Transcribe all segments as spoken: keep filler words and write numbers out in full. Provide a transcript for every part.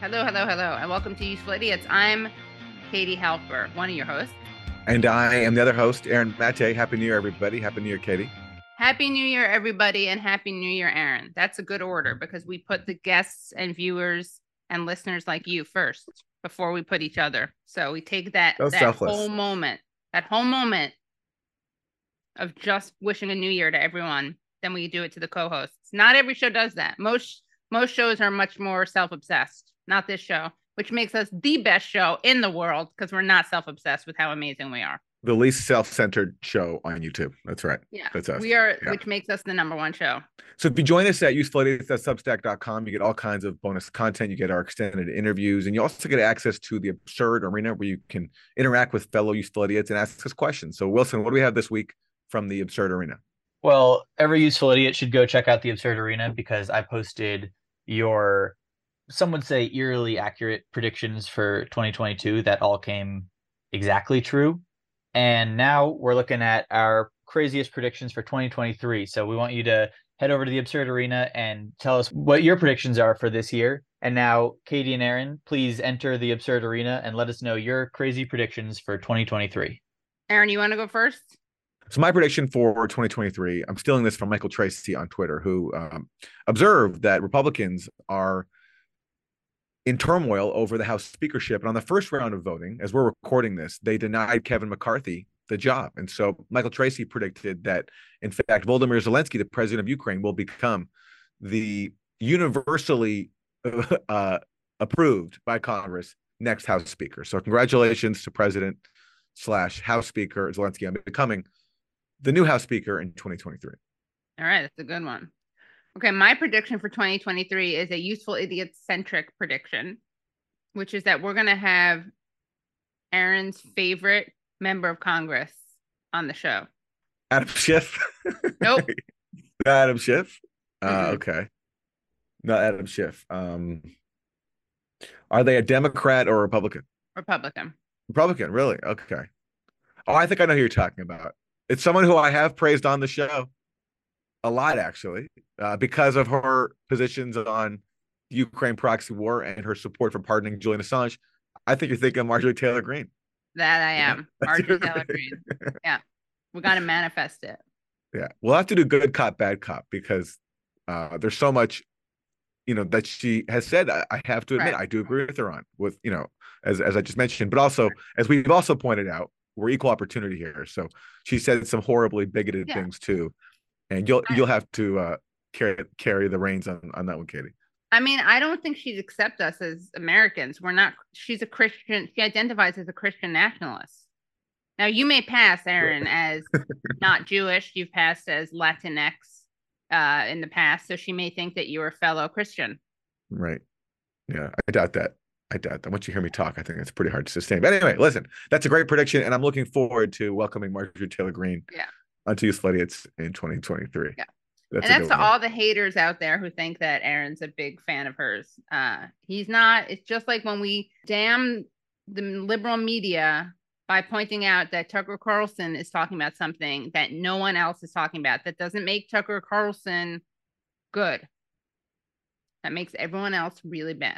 Hello, hello, hello, and welcome to Useful Idiots. I'm Katie Halper, one of your hosts. And I am the other host, Aaron Mate. Happy New Year, everybody. Happy New Year, Katie. Happy New Year, everybody, and Happy New Year, Aaron. That's a good order because we put the guests and viewers and listeners like you first before we put each other. So we take that So that selfless. whole moment, that whole moment of just wishing a new year to everyone. Then we do it to the co-hosts. Not every show does that. Most most shows are much more self-obsessed. Not this show, which makes us the best show in the world because we're not self-obsessed with how amazing we are. The least self-centered show on YouTube. That's right. Yeah, That's us. we are, yeah. Which makes us the number one show. So if you join us at useful idiots dot substack dot com, you get all kinds of bonus content. You get our extended interviews, and you also get access to the Absurd Arena where you can interact with fellow useful idiots and ask us questions. So Wilson, what do we have this week from the Absurd Arena? Well, every useful idiot should go check out the Absurd Arena because I posted your, some would say, eerily accurate predictions for twenty twenty-two that all came exactly true. And now we're looking at our craziest predictions for twenty twenty-three. So we want you to head over to the Absurd Arena and tell us what your predictions are for this year. And now, Katie and Aaron, please enter the Absurd Arena and let us know your crazy predictions for twenty twenty-three. Aaron, you want to go first? So my prediction for twenty twenty-three, I'm stealing this from Michael Tracy on Twitter, who um, observed that Republicans are in turmoil over the House speakership. And on the first round of voting, as we're recording this, they denied Kevin McCarthy the job. And so Michael Tracy predicted that, in fact, Volodymyr Zelensky, the president of Ukraine, will become the universally uh, approved by Congress next House Speaker. So congratulations to President slash House Speaker Zelensky on becoming the new House Speaker in twenty twenty-three. All right, that's a good one. Okay, my prediction for twenty twenty-three is a useful idiot-centric prediction, which is that we're going to have Aaron's favorite member of Congress on the show. Adam Schiff? Nope. Adam Schiff? Uh, mm-hmm. Okay. Not Adam Schiff. Um, are they a Democrat or a Republican? Republican. Republican, really? Okay. Oh, I think I know who you're talking about. It's someone who I have praised on the show a lot, actually, uh, because of her positions on the Ukraine proxy war and her support for pardoning Julian Assange. I think you're thinking of Marjorie Taylor Greene. That I am. Yeah. Marjorie Taylor Greene. Yeah. We got to manifest it. Yeah. We'll have to do good cop, bad cop, because uh, there's so much, you know, that she has said. I, I have to admit, right. I do agree with her on, with, you know, as, as I just mentioned, but also, right. as we've also pointed out, we're equal opportunity here. So she said some horribly bigoted yeah. things too. And you'll I, you'll have to uh, carry carry the reins on, on that one, Katie. I mean, I don't think she'd accept us as Americans. We're not. She's a Christian. She identifies as a Christian nationalist. Now, you may pass, Aaron, as not Jewish. You've passed as Latinx uh, in the past, so she may think that you're a fellow Christian. Right. Yeah, I doubt that. I doubt that. Once you hear me talk, I think it's pretty hard to sustain. But anyway, listen, that's a great prediction, and I'm looking forward to welcoming Marjorie Taylor Greene. Yeah. Onto Useful Idiots in twenty twenty-three. Yeah. That's and that's to all the haters out there who think that Aaron's a big fan of hers. Uh, he's not. It's just like when we damn the liberal media by pointing out that Tucker Carlson is talking about something that no one else is talking about. That doesn't make Tucker Carlson good. That makes everyone else really bad.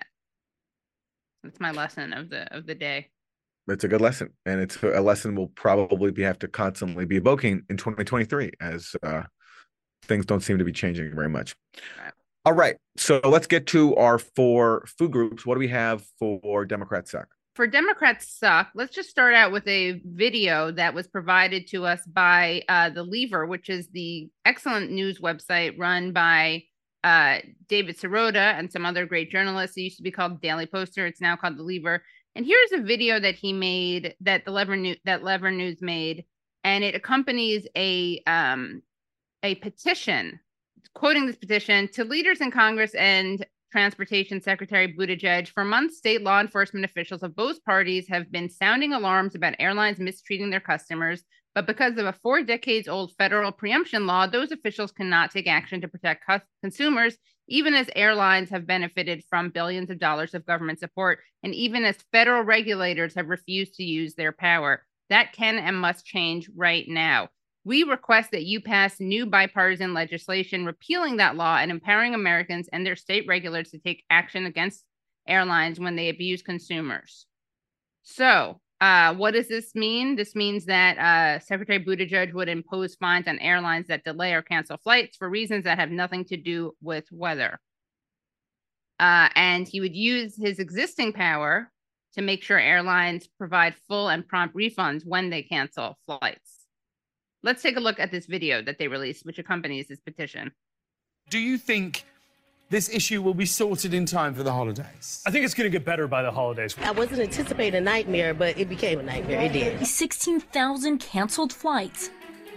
That's my lesson of the of the day. It's a good lesson, and it's a lesson we'll probably be have to constantly be evoking in twenty twenty-three as uh, things don't seem to be changing very much. Right. All right, so let's get to our four food groups. What do we have for Democrats Suck? For Democrats Suck, let's just start out with a video that was provided to us by uh, The Lever, which is the excellent news website run by uh, David Sirota and some other great journalists. It used to be called Daily Poster. It's now called The Lever. And here's a video that he made, that the Lever News, that Lever News made, and it accompanies a um, a petition, quoting this petition: to leaders in Congress and Transportation Secretary Buttigieg, for months, state law enforcement officials of both parties have been sounding alarms about airlines mistreating their customers, but because of a four decades old federal preemption law, those officials cannot take action to protect cus- consumers, even as airlines have benefited from billions of dollars of government support, and even as federal regulators have refused to use their power. That can and must change right now. We request that you pass new bipartisan legislation repealing that law and empowering Americans and their state regulators to take action against airlines when they abuse consumers. So uh, what does this mean? This means that uh, Secretary Buttigieg would impose fines on airlines that delay or cancel flights for reasons that have nothing to do with weather. Uh, and he would use his existing power to make sure airlines provide full and prompt refunds when they cancel flights. Let's take a look at this video that they released, which accompanies this petition. Do you think this issue will be sorted in time for the holidays? I think it's going to get better by the holidays. I wasn't anticipating a nightmare, but it became a nightmare. It did. sixteen thousand canceled flights.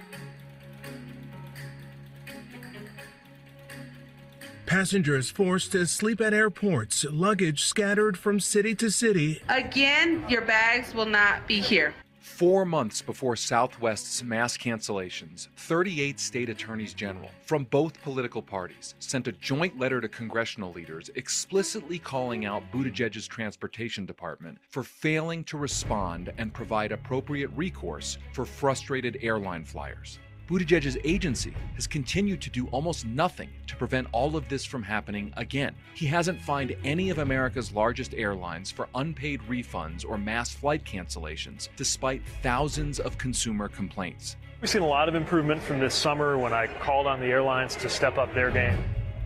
Passengers forced to sleep at airports, luggage scattered from city to city. Again, your bags will not be here. Four months before Southwest's mass cancellations, thirty-eight state attorneys general from both political parties sent a joint letter to congressional leaders explicitly calling out Buttigieg's transportation department for failing to respond and provide appropriate recourse for frustrated airline flyers. Buttigieg's agency has continued to do almost nothing to prevent all of this from happening again. He hasn't fined any of America's largest airlines for unpaid refunds or mass flight cancellations, despite thousands of consumer complaints. We've seen a lot of improvement from this summer when I called on the airlines to step up their game.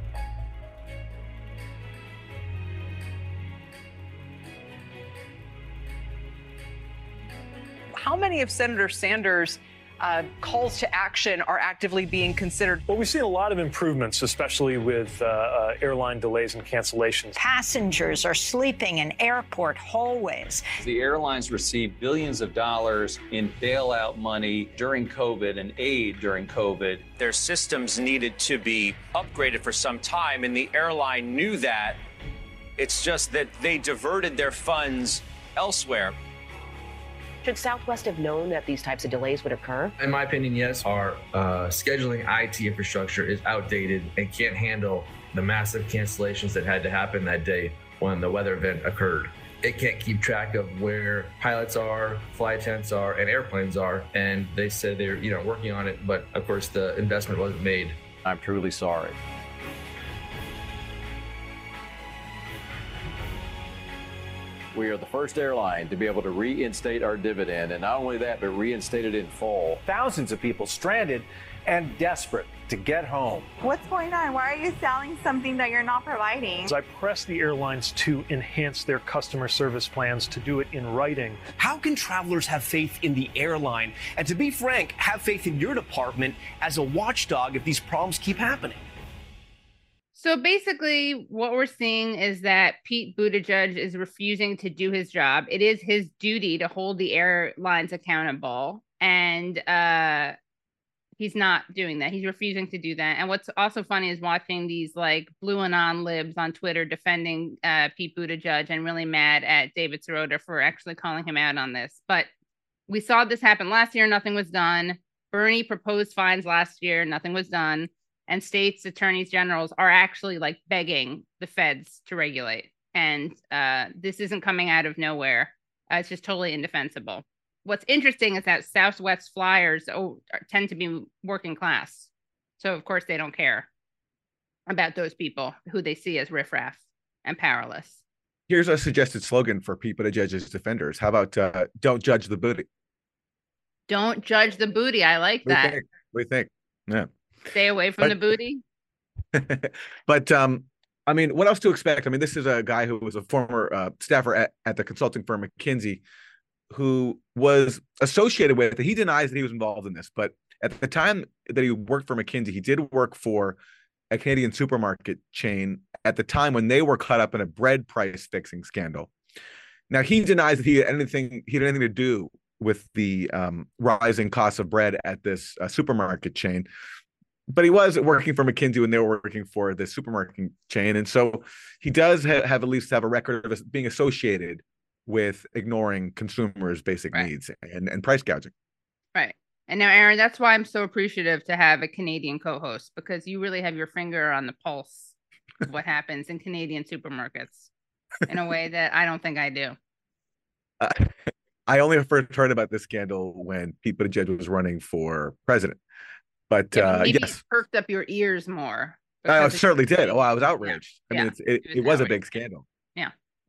How many of Senator Sanders' Uh, calls to action are actively being considered? Well, we've seen a lot of improvements, especially with uh, uh, airline delays and cancellations. Passengers are sleeping in airport hallways. The airlines received billions of dollars in bailout money during COVID and aid during COVID. Their systems needed to be upgraded for some time, and the airline knew that. It's just that they diverted their funds elsewhere. Should Southwest have known that these types of delays would occur? In my opinion, yes. Our uh, scheduling I T infrastructure is outdated and can't handle the massive cancellations that had to happen that day when the weather event occurred. It can't keep track of where pilots are, flight attendants are, and airplanes are. And they said they're, you know, working on it, but of course the investment wasn't made. I'm truly sorry. We are the first airline to be able to reinstate our dividend, and not only that, but reinstate it in full. Thousands of people stranded and desperate to get home. What's going on? Why are you selling something that you're not providing? As I press the airlines to enhance their customer service plans, to do it in writing. How can travelers have faith in the airline? And to be frank, have faith in your department as a watchdog if these problems keep happening? So basically, what we're seeing is that Pete Buttigieg is refusing to do his job. It is his duty to hold the airlines accountable, and uh, he's not doing that. He's refusing to do that. And what's also funny is watching these like blue and on libs on Twitter defending uh, Pete Buttigieg and really mad at David Sirota for actually calling him out on this. But we saw this happen last year. Nothing was done. Bernie proposed fines last year. Nothing was done. And states attorneys generals are actually like begging the feds to regulate. And uh, this isn't coming out of nowhere. Uh, it's just totally indefensible. What's interesting is that Southwest flyers oh, tend to be working class. So, of course, they don't care about those people who they see as riffraff and powerless. Here's a suggested slogan for Pete Buttigieg's defenders. How about uh, don't judge the booty? Don't judge the booty. I like What do you that. think? What do you think? Yeah. Stay away from But- the booty. But um, I mean, what else to expect? I mean, this is a guy who was a former uh, staffer at, at the consulting firm McKinsey, who was associated with it. He denies that he was involved in this, but at the time that he worked for McKinsey, he did work for a Canadian supermarket chain at the time when they were caught up in a bread price fixing scandal. Now, he denies that he had anything he had anything to do with the um, rising costs of bread at this uh, supermarket chain. But he was working for McKinsey when they were working for the supermarket chain. And so he does ha- have at least have a record of being associated with ignoring consumers' basic Right. needs and, and price gouging. Right. And now, Aaron, that's why I'm so appreciative to have a Canadian co-host, because you really have your finger on the pulse of what happens in Canadian supermarkets in a way that I don't think I do. Uh, I only first heard about this scandal when Pete Buttigieg was running for president. But Yeah, but uh, maybe yes, it perked up your ears more. I because certainly it's- did. Oh, I was outraged. I Yeah. mean, it's, it, It it was was a outrage. big scandal. Yeah.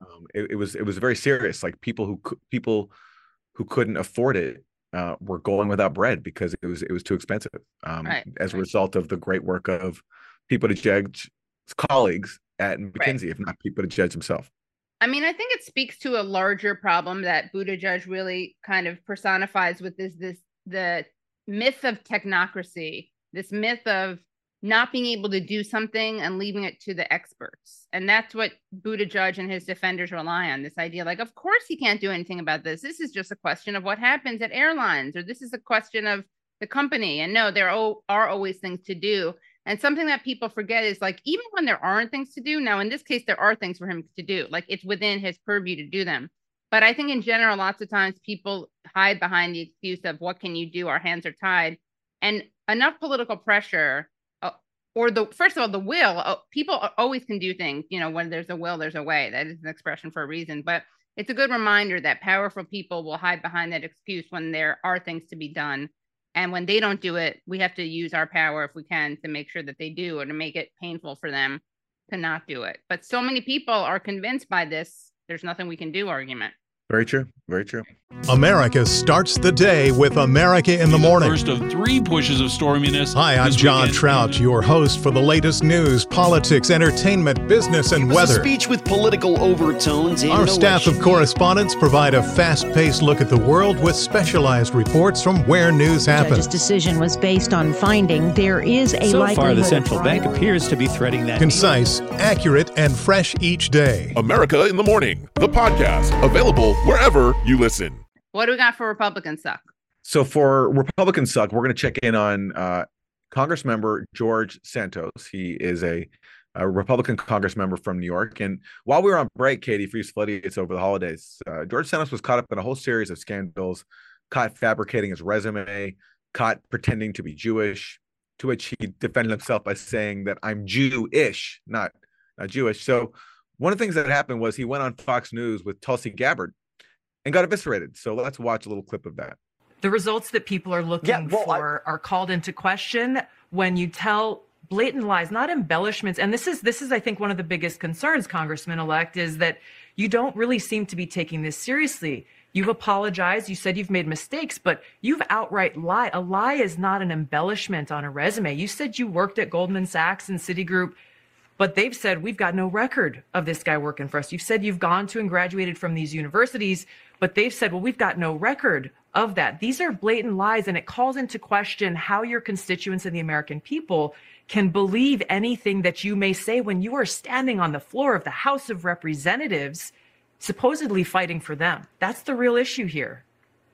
Um, it, it was it was very serious. Like people who people who couldn't afford it uh, were going without bread because it was it was too expensive. Um, right. As a result of the great work of people to judge colleagues at McKinsey, right. if not people to judge himself. I mean, I think it speaks to a larger problem that Buttigieg really kind of personifies with this, this the myth of technocracy, this myth of not being able to do something and leaving it to the experts. And that's what Buttigieg and his defenders rely on, this idea like, of course he can't do anything about this. This is just a question of what happens at airlines, or this is a question of the company. And no, there are always things to do. And something that people forget is like, even when there aren't things to do, now in this case, there are things for him to do, like it's within his purview to do them. But I think in general, lots of times people hide behind the excuse of what can you do? Our hands are tied. And enough political pressure, uh, or the, first of all, the will, uh, people always can do things. You know, when there's a will, there's a way. That is an expression for a reason. But it's a good reminder that powerful people will hide behind that excuse when there are things to be done. And when they don't do it, we have to use our power if we can to make sure that they do, or to make it painful for them to not do it. But so many people are convinced by this, there's nothing we can do argument. Very true. Very true. America starts the day with America in the Morning. First of three pushes of storminess. Hi, I'm John weekend. Trout, your host for the latest news, politics, entertainment, business, and it was weather. A speech with political overtones. Our staff of correspondents provide a fast-paced look at the world with specialized reports from where news happens. The judge's decision was based on finding there is a so likelihood. So far, the central bank appears to be threading that. Concise, accurate, and fresh each day. America in the Morning, the podcast, available wherever you listen. What do we got for Republican Suck? So for Republican Suck, we're going to check in on uh, Congress member George Santos. He is a, a Republican Congress member from New York. And while we were on break, Katie, for useful idiots over the holidays, uh, George Santos was caught up in a whole series of scandals, caught fabricating his resume, caught pretending to be Jewish, to which he defended himself by saying that I'm Jew-ish, not, not Jewish. So one of the things that happened was he went on Fox News with Tulsi Gabbard and got eviscerated. So let's watch a little clip of that. The results that people are looking yeah, well, for I... are called into question when you tell blatant lies, not embellishments. And this is, this is, I think, one of the biggest concerns, Congressman-elect, is that you don't really seem to be taking this seriously. You've apologized. You said you've made mistakes, but you've outright lied. A lie is not an embellishment on a resume. You said you worked at Goldman Sachs and Citigroup, but they've said, we've got no record of this guy working for us. You've said you've gone to and graduated from these universities, but they've said, well, we've got no record of that. These are blatant lies, and it calls into question how your constituents and the American people can believe anything that you may say when you are standing on the floor of the House of Representatives, supposedly fighting for them. That's the real issue here.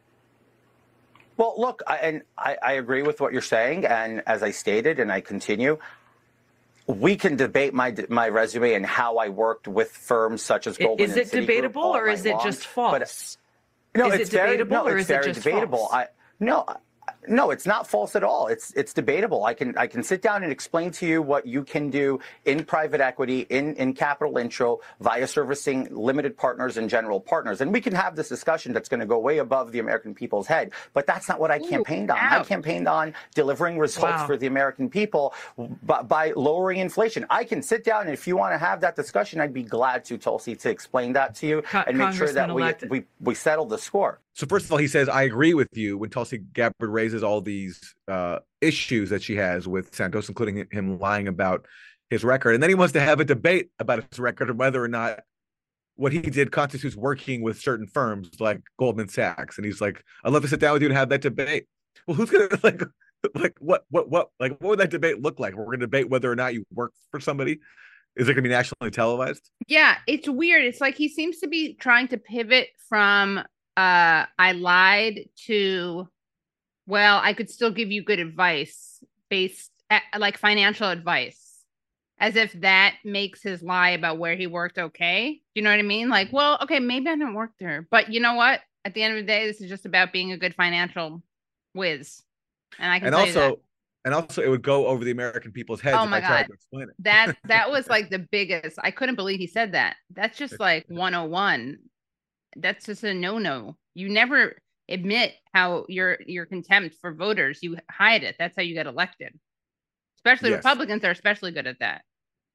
Well, look, I, and I, I agree with what you're saying. And as I stated, and I continue, we can debate my my resume and how I worked with firms such as Goldman. Is it debatable, or is it just false? But, no, is it's it debatable, very, no, or it's is it very just debatable. false? I, no, no, it's not false at all. It's it's debatable. I can I can sit down and explain to you what you can do in private equity, in in capital intro, via servicing limited partners and general partners, and we can have this discussion that's going to go way above the American people's head. But that's not what I Ooh, campaigned on. Ouch. I campaigned on delivering results wow. for the American people by, by lowering inflation. I can sit down, and if you want to have that discussion, I'd be glad to, Tulsi, to explain that to you Co- and make sure that we, we we settle the score. So first of all, he says, I agree with you when Tulsi Gabbard raises all these uh, issues that she has with Santos, including him lying about his record. And then he wants to have a debate about his record and whether or not what he did constitutes working with certain firms like Goldman Sachs. And he's like, I'd love to sit down with you and have that debate. Well, who's going to like, like what, what, what, like, what would that debate look like? We're going to debate whether or not you work for somebody. Is it going to be nationally televised? Yeah, it's weird. It's like he seems to be trying to pivot from Uh, I lied to, well, I could still give you good advice based at, like financial advice, as if that makes his lie about where he worked okay. You know what I mean? Like, well, okay, maybe I didn't work there, but you know what? At the end of the day, this is just about being a good financial whiz. And I can and tell also, you that. And also, it would go over the American people's heads oh if my I tried God. to explain it. That that was like the biggest. I couldn't believe he said that. That's just like one oh one. That's just a no-no. You never admit how your your contempt for voters. You hide it. That's how you get elected. Especially Yes. Republicans are especially good at that.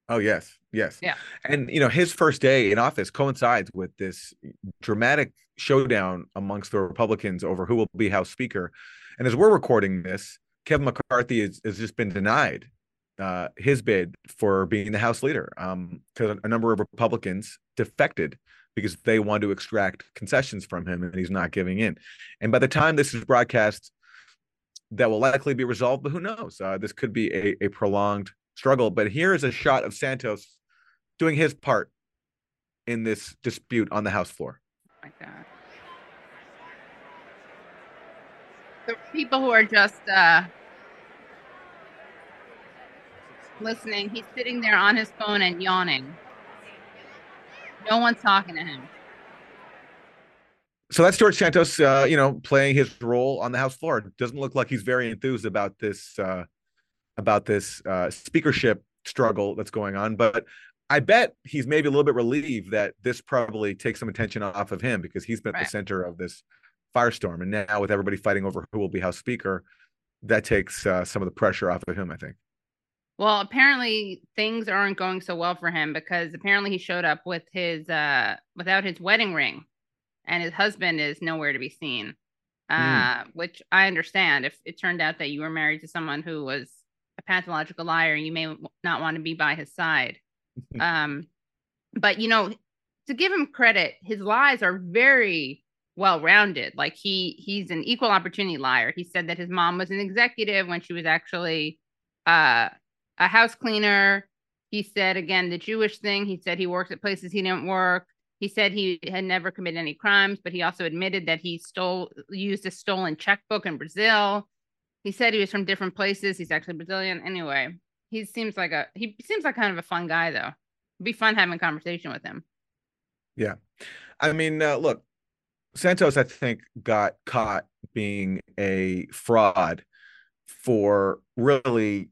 Oh, yes. Yes. Yeah. And, you know, his first day in office coincides with this dramatic showdown amongst the Republicans over who will be House Speaker. And as we're recording this, Kevin McCarthy has, has just been denied uh, his bid for being the House leader um, because a number of Republicans defected because they want to extract concessions from him, and he's not giving in. And by the time this is broadcast, that will likely be resolved, but who knows? Uh, this could be a, a prolonged struggle. But here is a shot of Santos doing his part in this dispute on the House floor. Oh my God. The people who are just uh, listening, he's sitting there on his phone and yawning. No one's talking to him. So that's George Santos, uh, you know, playing his role on the House floor. It doesn't look like he's very enthused about this, uh, about this uh, speakership struggle that's going on. But I bet he's maybe a little bit relieved that this probably takes some attention off of him because he's been at Right. the center of this firestorm. And now with everybody fighting over who will be House Speaker, that takes uh, some of the pressure off of him, I think. Well, apparently things aren't going so well for him because apparently he showed up with his uh, without his wedding ring. And his husband is nowhere to be seen, uh, mm. which I understand. If it turned out that you were married to someone who was a pathological liar, you may not want to be by his side. um, but, you know, to give him credit, his lies are very well-rounded. Like he he's an equal opportunity liar. He said that his mom was an executive when she was actually uh, a house cleaner. He said, again, the Jewish thing. He said he worked at places he didn't work. He said he had never committed any crimes, but he also admitted that he stole, used a stolen checkbook in Brazil. He said he was from different places. He's actually Brazilian. Anyway, he seems like a, he seems like kind of a fun guy, though. It'd be fun having a conversation with him. Yeah. I mean, uh, look, Santos, I think, got caught being a fraud for really,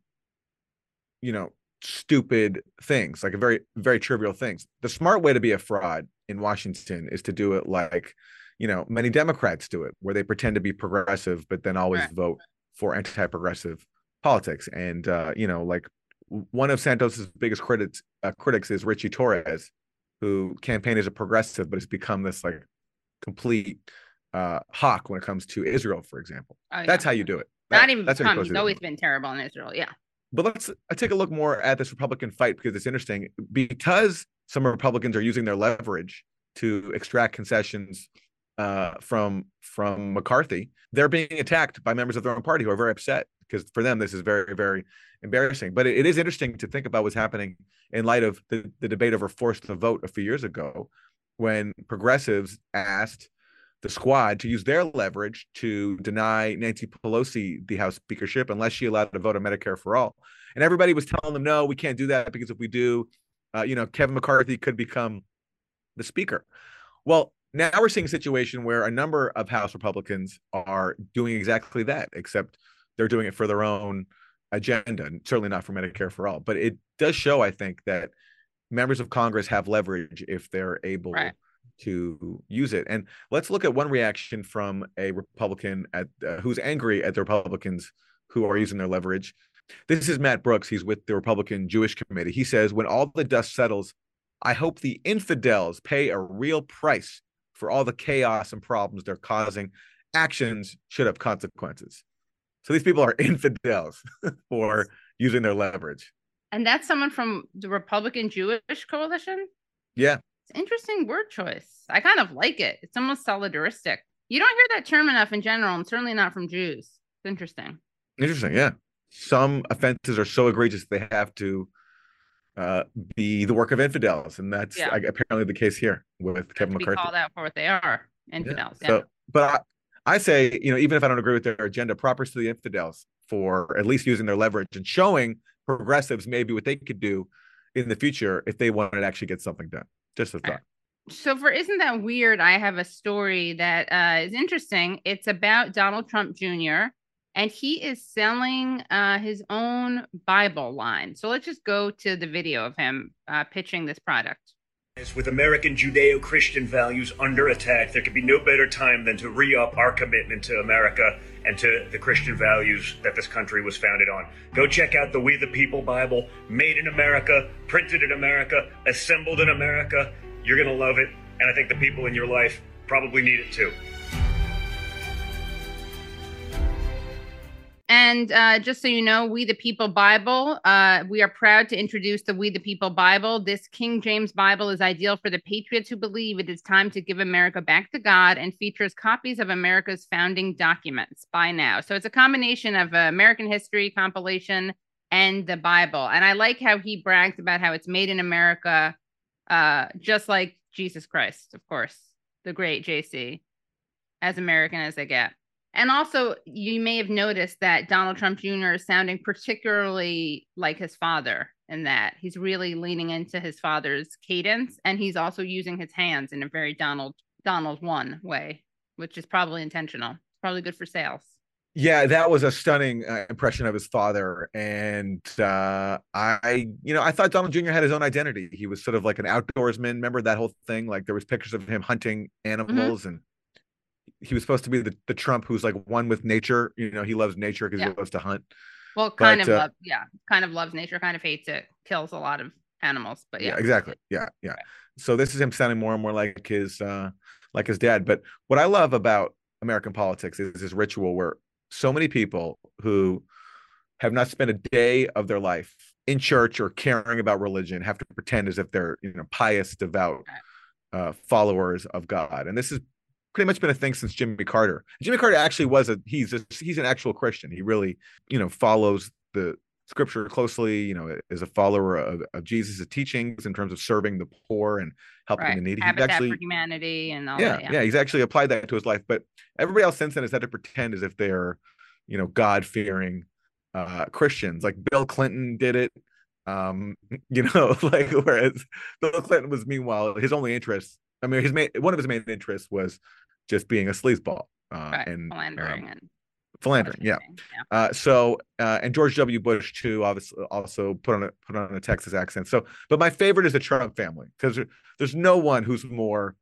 you know, stupid things, like a very, very trivial things. The smart way to be a fraud in Washington is to do it like, you know, many Democrats do it, where they pretend to be progressive, but then always right. vote for anti-progressive politics. And, uh, you know, like one of Santos's biggest critics, uh, critics is Richie Torres, who campaigned as a progressive, but has become this like complete uh, hawk when it comes to Israel, for example. Oh, yeah. That's how you do it. That, Not even that's become, he's always been terrible in Israel. Yeah. But let's uh, take a look more at this Republican fight because it's interesting. Because some Republicans are using their leverage to extract concessions uh, from from McCarthy, they're being attacked by members of their own party who are very upset because for them this is very, very embarrassing. But it, it is interesting to think about what's happening in light of the, the debate over forced the vote a few years ago, when progressives asked the squad to use their leverage to deny Nancy Pelosi the House speakership unless she allowed to vote on Medicare for all. And everybody was telling them, no, we can't do that because if we do, uh, you know, Kevin McCarthy could become the speaker. Well, now we're seeing a situation where a number of House Republicans are doing exactly that, except they're doing it for their own agenda, and certainly not for Medicare for all. But it does show, I think, that members of Congress have leverage if they're able right. to use it. And let's look at one reaction from a Republican at uh, who's angry at the Republicans who are using their leverage. This is Matt Brooks. He's with the Republican Jewish Committee. He says, when all the dust settles, I hope the infidels pay a real price for all the chaos and problems they're causing. Actions should have consequences. So these people are infidels for using their leverage. And that's someone from the Republican Jewish Coalition? Yeah. It's interesting word choice. I kind of like it. It's almost solidaristic. You don't hear that term enough in general, and certainly not from Jews. It's interesting. Interesting, yeah. Some offenses are so egregious they have to uh, be the work of infidels, and that's yeah. apparently the case here with Kevin McCarthy. Be called out for what they are, infidels. Yeah. So, yeah. But I, I say, you know, even if I don't agree with their agenda, props to the infidels for at least using their leverage and showing progressives maybe what they could do in the future if they wanted to actually get something done. Just a thought. So for Isn't That Weird, I have a story that uh, is interesting. It's about Donald Trump Junior And he is selling uh, his own Bible line. So let's just go to the video of him uh, pitching this product. With American Judeo-Christian values under attack, there could be no better time than to re-up our commitment to America and to the Christian values that this country was founded on. Go check out the We the People Bible, made in America, printed in America, assembled in America. You're going to love it, and I think the people in your life probably need it too. And uh, just so you know, We the People Bible, uh, we are proud to introduce the We the People Bible. This King James Bible is ideal for the patriots who believe it is time to give America back to God and features copies of America's founding documents. Buy now. So it's a combination of uh, American history compilation and the Bible. And I like how he brags about how it's made in America, uh, just like Jesus Christ, of course, the great J C, as American as they get. And also, you may have noticed that Donald Trump Junior is sounding particularly like his father in that he's really leaning into his father's cadence, and he's also using his hands in a very Donald Donald one way, which is probably intentional. It's probably good for sales. Yeah, that was a stunning uh, impression of his father. And uh, I, you know, I thought Donald Junior had his own identity. He was sort of like an outdoorsman. Remember that whole thing? Like there was pictures of him hunting animals mm-hmm. and he was supposed to be the, the Trump who's like one with nature. You know, he loves nature because yeah. he loves to hunt. Well, kind but, of, uh, love, yeah, kind of loves nature, kind of hates it, kills a lot of animals. But yeah, yeah exactly. Yeah, yeah. Right. So this is him sounding more and more like his, uh, like his dad. But what I love about American politics is this ritual where so many people who have not spent a day of their life in church or caring about religion have to pretend as if they're, you know, pious, devout uh, followers of God. And this is pretty much been a thing since Jimmy Carter. Jimmy Carter actually was a he's a, he's an actual Christian. He really, you know, follows the scripture closely, you know, is a follower of, of Jesus' teachings in terms of serving the poor and helping right. the needy. Habitat he's actually, for Humanity and all yeah, that. Yeah. yeah, he's actually applied that to his life. But everybody else since then has had to pretend as if they're, you know, God-fearing uh, Christians. Like Bill Clinton did it. Um, you know, like whereas Bill Clinton was meanwhile his only interest. I mean, his main one of his main interests was just being a sleazeball uh, right. and philandering um, and philandering. Yeah. yeah. Uh, so uh, and George W. Bush too, obviously, also put on a put on a Texas accent. So, but my favorite is the Trump family because there, there's no one who's more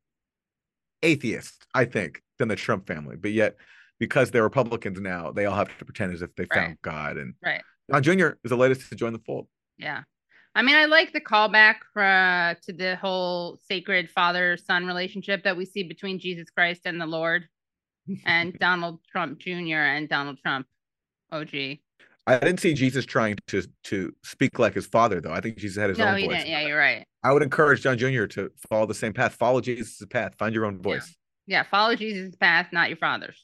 atheist, I think, than the Trump family. But yet, because they're Republicans now, they all have to pretend as if they found right. God. And right. Don Junior is the latest to join the fold. Yeah. I mean, I like the callback uh, to the whole sacred father-son relationship that we see between Jesus Christ and the Lord and Donald Trump Junior and Donald Trump O G. I didn't see Jesus trying to to speak like his father, though. I think Jesus had his no, own he voice. Didn't. Yeah, you're right. I would encourage Don Junior to follow the same path. Follow Jesus' path. Find your own voice. Yeah, yeah follow Jesus' path, not your father's.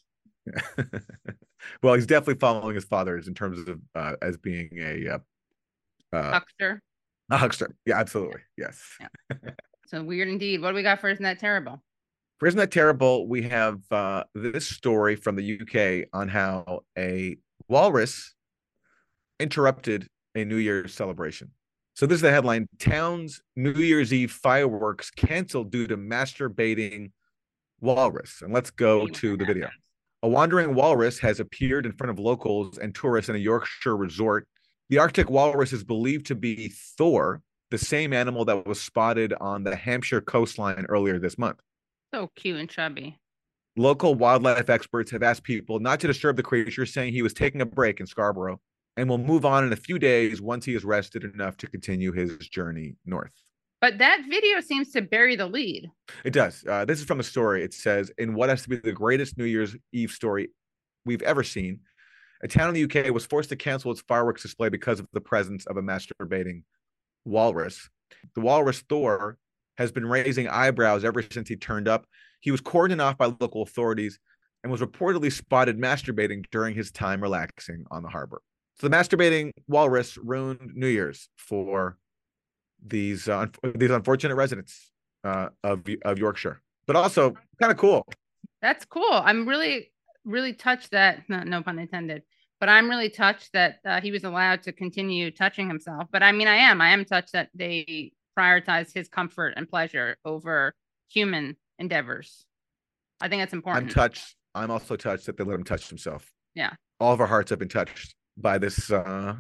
Well, he's definitely following his father's in terms of uh, as being a uh, uh, huckster. A huckster. Yeah, absolutely. Yes. Yeah. So weird indeed. What do we got for Isn't That Terrible? For Isn't That Terrible, we have uh, this story from the U K on how a walrus interrupted a New Year's celebration. So this is the headline: Town's New Year's Eve fireworks canceled due to masturbating walrus. And let's go to the video. A wandering walrus has appeared in front of locals and tourists in a Yorkshire resort. The Arctic walrus is believed to be Thor, the same animal that was spotted on the Hampshire coastline earlier this month. So cute and chubby. Local wildlife experts have asked people not to disturb the creature, saying he was taking a break in Scarborough and will move on in a few days once he is rested enough to continue his journey north. But that video seems to bury the lead. It does. Uh, this is from the story. It says, in what has to be the greatest New Year's Eve story we've ever seen, a town in the U K was forced to cancel its fireworks display because of the presence of a masturbating walrus. The walrus Thor has been raising eyebrows ever since he turned up. He was cordoned off by local authorities and was reportedly spotted masturbating during his time relaxing on the harbor. So the masturbating walrus ruined New Year's for these uh, these unfortunate residents uh, of of Yorkshire, but also kind of cool. That's cool. I'm really. really touched that no, no pun intended, but I'm really touched that uh, he was allowed to continue touching himself. But I mean, I am, I am touched that they prioritize his comfort and pleasure over human endeavors. I think that's important. I'm touched. I'm also touched that they let him touch himself. Yeah. All of our hearts have been touched by this, uh,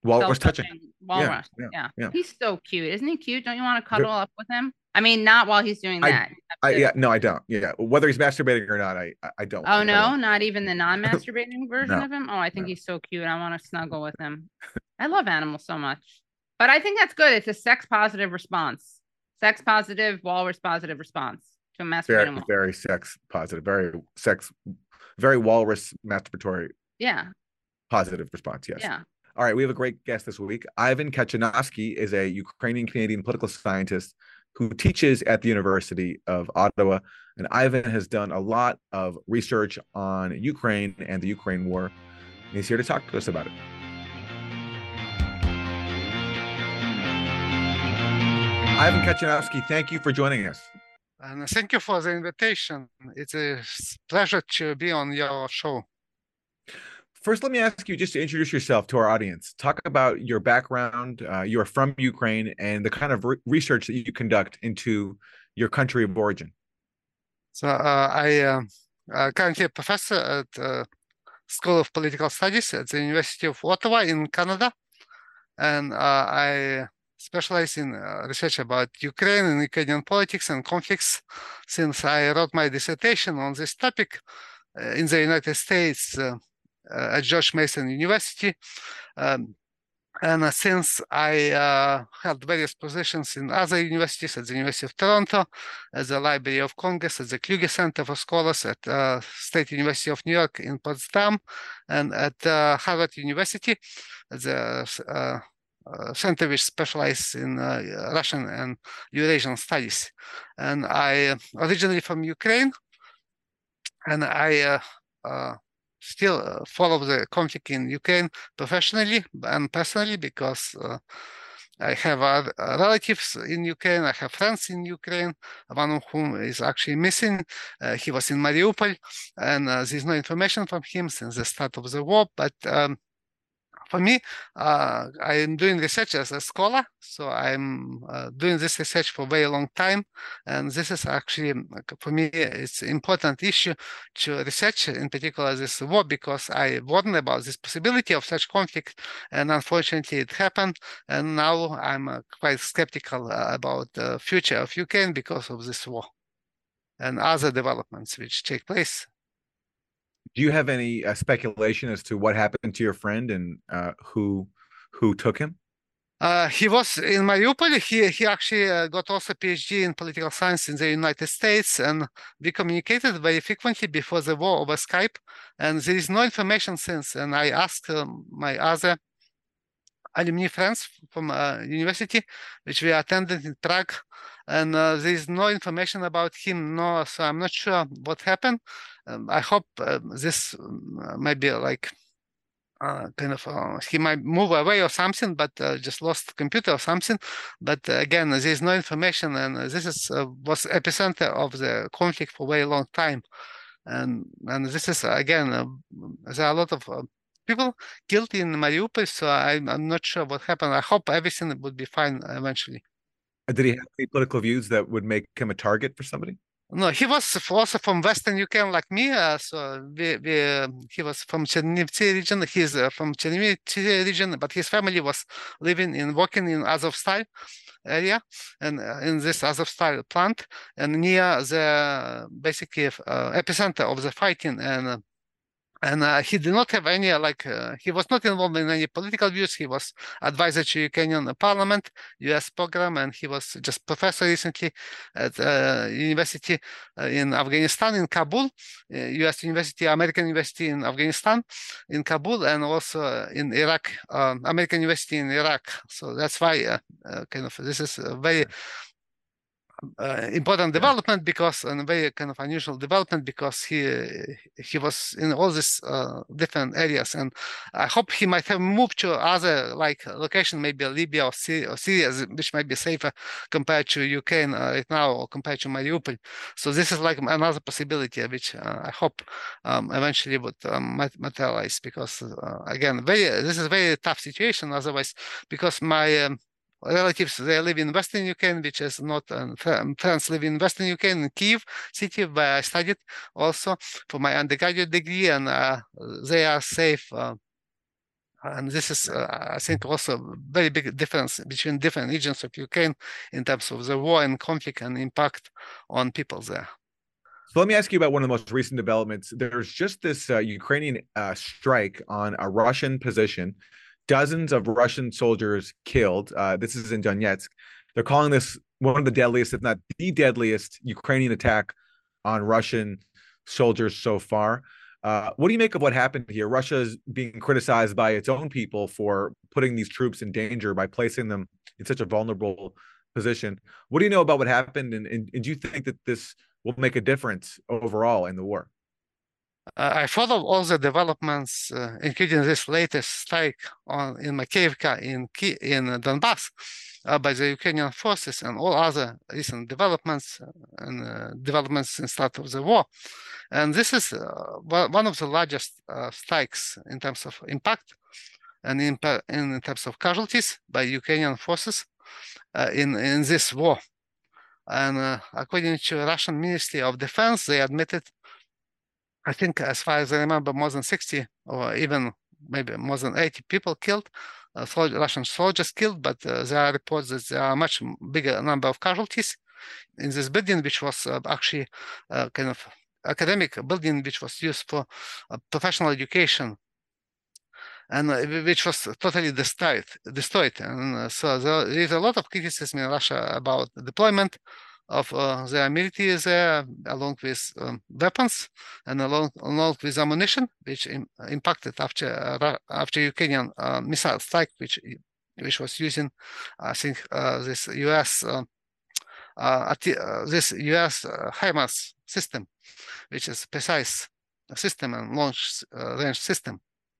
Walrus touching. Walrus. Yeah, Yeah, yeah, yeah. He's so cute. Isn't he cute? Don't you want to cuddle up with him? I mean, not while he's doing that. I, I, yeah, no, I don't. Yeah, whether he's masturbating or not, I I don't. Oh no, not even the non-masturbating version No, of him. Oh, I think no. he's so cute. I want to snuggle with him. I love animals so much, but I think that's good. It's a sex positive response. Sex positive, walrus positive response to a masturbating Very, walrus. very sex positive, very sex, very walrus masturbatory Yeah, positive response. Yes. yeah. All right, we have a great guest this week. Ivan Kachanovsky is a Ukrainian-Canadian political scientist who teaches at the University of Ottawa. And Ivan has done a lot of research on Ukraine and the Ukraine war. And he's here to talk to us about it. Ivan Kachanovsky, thank you for joining us. And thank you for the invitation. It's a pleasure to be on your show. First, let me ask you just to introduce yourself to our audience. Talk about your background. Uh, you are from Ukraine and the kind of re- research that you conduct into your country of origin. So uh, I am uh, currently a professor at uh, School of Political Studies at the University of Ottawa in Canada. And uh, I specialize in uh, research about Ukraine and Ukrainian politics and conflicts since I wrote my dissertation on this topic uh, in the United States uh, uh, at George Mason University. Um, and uh, since I uh, held various positions in other universities, at the University of Toronto, at the Library of Congress, at the Kluge Center for Scholars, at uh, State University of New York in Potsdam, and at uh, Harvard University, at the uh, Uh, center which specializes in uh, Russian and Eurasian studies. And I uh, originally from Ukraine, and I uh, uh, still uh, follow the conflict in Ukraine professionally and personally because uh, I have uh, relatives in Ukraine, I have friends in Ukraine, one of whom is actually missing. Uh, he was in Mariupol, and uh, there's no information from him since the start of the war, but um, for me, uh, I am doing research as a scholar, so I'm uh, doing this research for a very long time, and this is actually, for me, it's an important issue to research, in particular this war, because I warned about this possibility of such conflict, and unfortunately it happened, and now I'm uh, quite skeptical uh, about the future of Ukraine because of this war and other developments which take place. Do you have any uh, speculation as to what happened to your friend and uh, who who took him? Uh, he was in Mariupol. He he actually uh, got also a PhD in political science in the United States, and we communicated very frequently before the war over Skype. And there is no information since. And I asked um, my other alumni friends from uh, university, which we attended in Prague, and uh, there is no information about him. No, so I'm not sure what happened. Um, I hope uh, this uh, might be like uh, kind of uh, he might move away or something, but uh, just lost computer or something. But uh, again, there is no information, and this is uh, was epicenter of the conflict for a very long time. And and this is again, uh, there are a lot of uh, people killed in Mariupol, so I, I'm not sure what happened. I hope everything would be fine eventually. Did he have any political views that would make him a target for somebody? No, he was also from Western Ukraine like me, uh, so we, we, uh, he was from Chernivtsi region. He's uh, from Chernivtsi region, but his family was living and working in Azovstal area, and uh, in this Azovstal plant, and near the basically uh, epicenter of the fighting. And uh, And uh, he did not have any, like, uh, he was not involved in any political views. He was advisor to Ukrainian parliament, U S program, and he was just professor recently at uh, university uh, in Afghanistan, in Kabul, uh, U S University, American University in Afghanistan, in Kabul, and also in Iraq, um, American University in Iraq. So that's why uh, uh, kind of this is a very Uh, important development because and very kind of unusual development because he he was in all these uh, different areas, and I hope he might have moved to other like location, maybe Libya or Syria, or Syria which might be safer compared to Ukraine uh, right now or compared to Mariupol. So this is like another possibility which uh, I hope um, eventually would um, materialize because uh, again very this is a very tough situation otherwise because my um, relatives, they live in Western Ukraine, which is not, uh, friends live in Western Ukraine, in Kyiv city, where I studied also for my undergraduate degree, and uh, they are safe uh, And this is, uh, I think, also a very big difference between different regions of Ukraine in terms of the war and conflict and impact on people there. So let me ask you about one of the most recent developments. There's just this uh, Ukrainian uh, strike on a Russian position. Dozens of Russian soldiers killed. Uh, this is in Donetsk. They're calling this one of the deadliest, if not the deadliest, Ukrainian attack on Russian soldiers so far. Uh, what do you make of what happened here? Russia is being criticized by its own people for putting these troops in danger by placing them in such a vulnerable position. What do you know about what happened? And, and, and do you think that this will make a difference overall in the war? Uh, I follow all the developments, uh, including this latest strike on in Makivka in Ki in Donbass uh, by the Ukrainian forces, and all other recent developments and uh, developments in start of the war. And this is uh, one of the largest uh, strikes in terms of impact and in, in terms of casualties by Ukrainian forces uh, in in this war. And uh, according to Russian Ministry of Defense, they admitted, I think, as far as I remember, more than sixty or even maybe more than eighty people killed, uh, Russian soldiers killed, but uh, there are reports that there are a much bigger number of casualties in this building, which was uh, actually uh, kind of academic building, which was used for uh, professional education, and uh, which was totally destroyed. destroyed. And uh, so there is a lot of criticism in Russia about the deployment of uh, their military there, along with um, weapons and along, along with ammunition, which im impacted after uh, after Ukrainian uh, missile strike, which which was using, I think, uh, this U S uh, uh, uh, this U S uh, HIMARS system, which is precise system and launch uh, range system.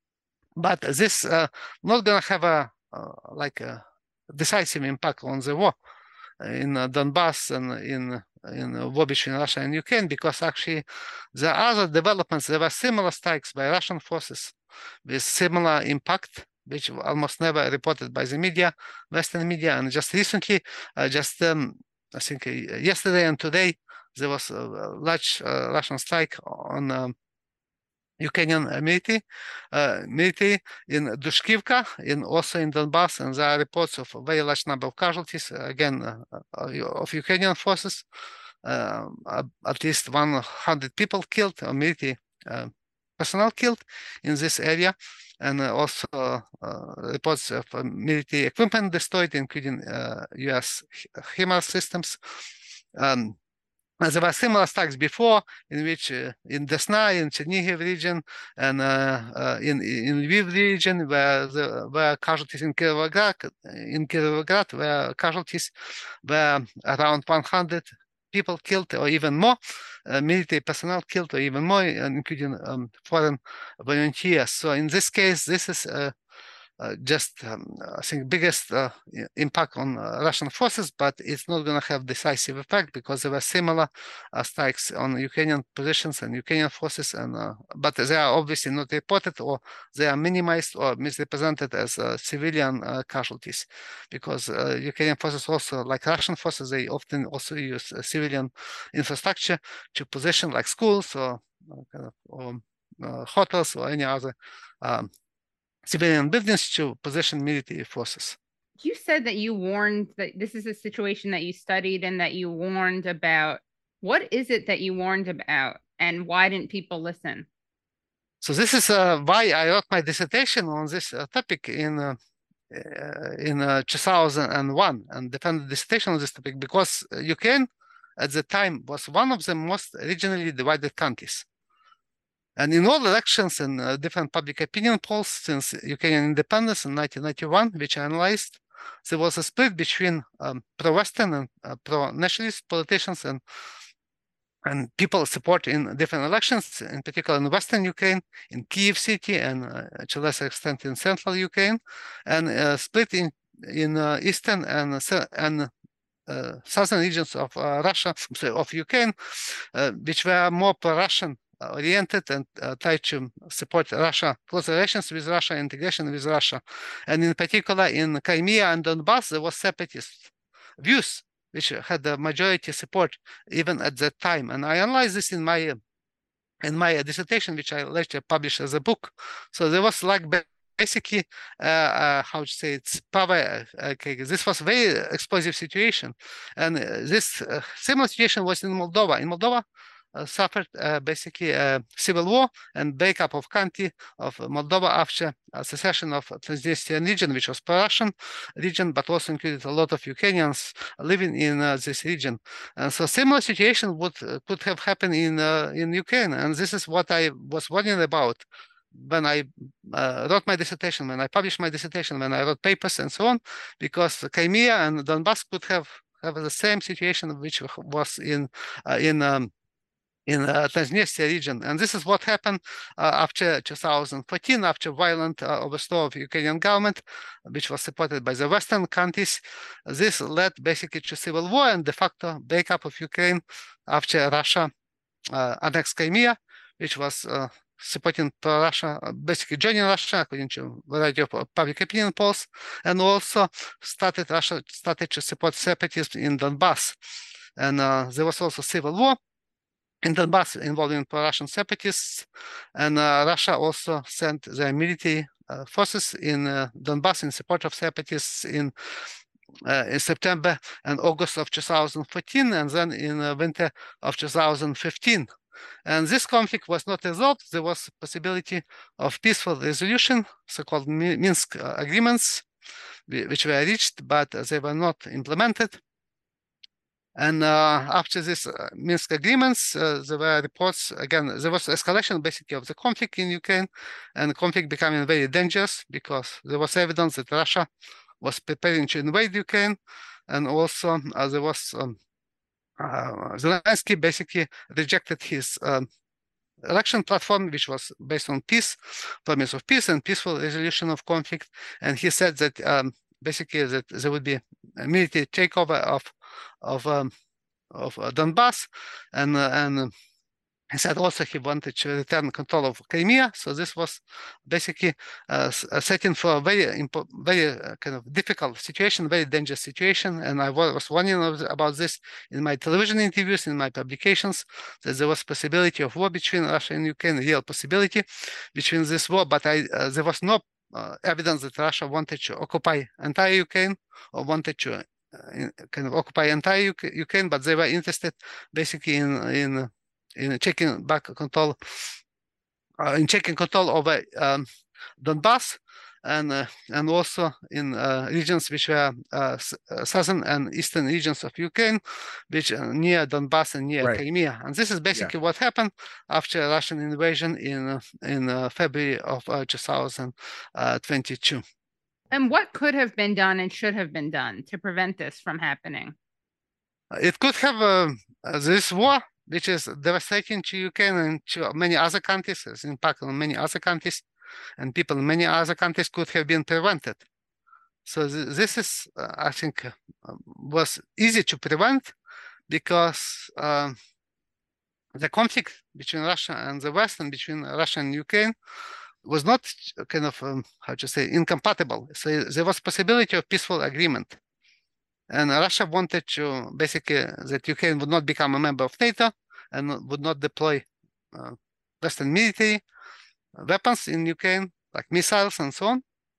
But this uh, not gonna have a uh, like a decisive impact on the war in uh, Donbass and in in uh, war between Russia and Ukraine, because actually there are other developments. There were similar strikes by Russian forces with similar impact, which were almost never reported by the media, Western media. And just recently, uh, just um, I think uh, yesterday and today, there was a large uh, Russian strike on um, Ukrainian military, uh, military in Dushkivka, in also in Donbass, and there are reports of a very large number of casualties, uh, again, uh, of Ukrainian forces, uh, at least one hundred people killed, or military uh, personnel killed in this area, and uh, also uh, reports of uh, military equipment destroyed, including uh, U S HIMARS systems. Um, There were similar strikes before, in which uh, in Desna, in Chernihiv region, and uh, uh, in in Lviv region, where the where casualties in Kirovograd, in Kirovograd, where casualties were around one hundred people killed or even more, uh, military personnel killed or even more, including um, foreign volunteers. So in this case, this is uh, Uh, just, um, I think, biggest uh, impact on uh, Russian forces, but it's not going to have decisive effect because there were similar uh, strikes on Ukrainian positions and Ukrainian forces, and uh, but they are obviously not reported, or they are minimized or misrepresented as uh, civilian uh, casualties, because uh, Ukrainian forces also, like Russian forces, they often also use uh, civilian infrastructure to position, like schools or, uh, or uh, hotels or any other um, civilian buildings to position military forces. You said that you warned that this is a situation that you studied and that you warned about. What is it that you warned about, and why didn't people listen? So this is uh, why I wrote my dissertation on this uh, topic in uh, uh, in uh, two thousand one and defended dissertation on this topic, because Ukraine at the time was one of the most regionally divided countries. And in all elections and uh, different public opinion polls since Ukrainian independence in nineteen ninety-one, which I analyzed, there was a split between um, pro-Western and uh, pro-nationalist politicians and and people support in different elections, in particular in Western Ukraine, in Kyiv city, and uh, to a lesser extent in Central Ukraine, and uh, split in in uh, Eastern and and uh, Southern regions of uh, Russia, of Ukraine, uh, which were more pro-Russian oriented and uh, try to support Russia, close relations with Russia, integration with Russia. And in particular in Crimea and Donbass, there was separatist views, which had the majority support even at that time. And I analyzed this in my in my dissertation, which I later published as a book. So there was like basically, uh, uh, how to say, it's power. Okay, this was a very explosive situation, and uh, this uh, similar situation was in Moldova. In Moldova, uh, suffered uh, basically a civil war and breakup of country of Moldova after a secession of Transnistrian region, which was pro-Russian region, but also included a lot of Ukrainians living in uh, this region. And so similar situation would uh, could have happened in uh, in Ukraine, and this is what I was warning about when I uh, wrote my dissertation, when I published my dissertation, when I wrote papers and so on, because Crimea and Donbass could have have the same situation which was in uh, in um, in uh, Transnistria region. And this is what happened uh, after two thousand fourteen, after violent uh, overthrow of Ukrainian government, which was supported by the Western countries. This led basically to civil war and de facto breakup of Ukraine after Russia uh, annexed Crimea, which was uh, supporting Russia, basically joining Russia, according to a variety of public opinion polls, and also started Russia started to support separatists in Donbass. And uh, there was also civil war in Donbass involving pro-Russian separatists, and uh, Russia also sent their military uh, forces in uh, Donbass in support of separatists in uh, in September and August of two thousand fourteen, and then in uh, winter of two thousand fifteen. And this conflict was not resolved. There was a possibility of peaceful resolution, so-called Minsk agreements, which were reached, but they were not implemented. And uh, after these uh, Minsk agreements, uh, there were reports, again, there was escalation basically of the conflict in Ukraine, and the conflict becoming very dangerous because there was evidence that Russia was preparing to invade Ukraine, and also uh, there was um, uh, Zelensky basically rejected his um, election platform, which was based on peace, promise of peace and peaceful resolution of conflict, and he said that um, basically that there would be a military takeover of of um, of uh, Donbass, and uh, and he said also he wanted to return control of Crimea. So this was basically uh, a setting for a very very uh, kind of difficult situation, very dangerous situation. And I was warning about this in my television interviews, in my publications, that there was possibility of war between Russia and Ukraine, real possibility between this war, but I uh, there was no uh, evidence that Russia wanted to occupy entire Ukraine or wanted to uh, kind of occupy entire Ukraine, but they were interested basically in in in taking back control, uh, in taking control over um, Donbass, and uh, and also in uh, regions which were uh, southern and eastern regions of Ukraine, which are near Donbass and near right. Crimea. And this is basically yeah. what happened after a Russian invasion in uh, in uh, February of uh, two thousand twenty-two. And what could have been done and should have been done to prevent this from happening? It could have uh, this war, which is devastating to Ukraine and to many other countries, has impact on many other countries, and people in many other countries could have been prevented. So th this is, uh, I think, uh, was easy to prevent because uh, the conflict between Russia and the West and between Russia and Ukraine was not kind of, um, how to say, incompatible. So there was possibility of peaceful agreement. And Russia wanted to basically that Ukraine would not become a member of NATO and would not deploy uh, Western military weapons in Ukraine, like missiles and so on.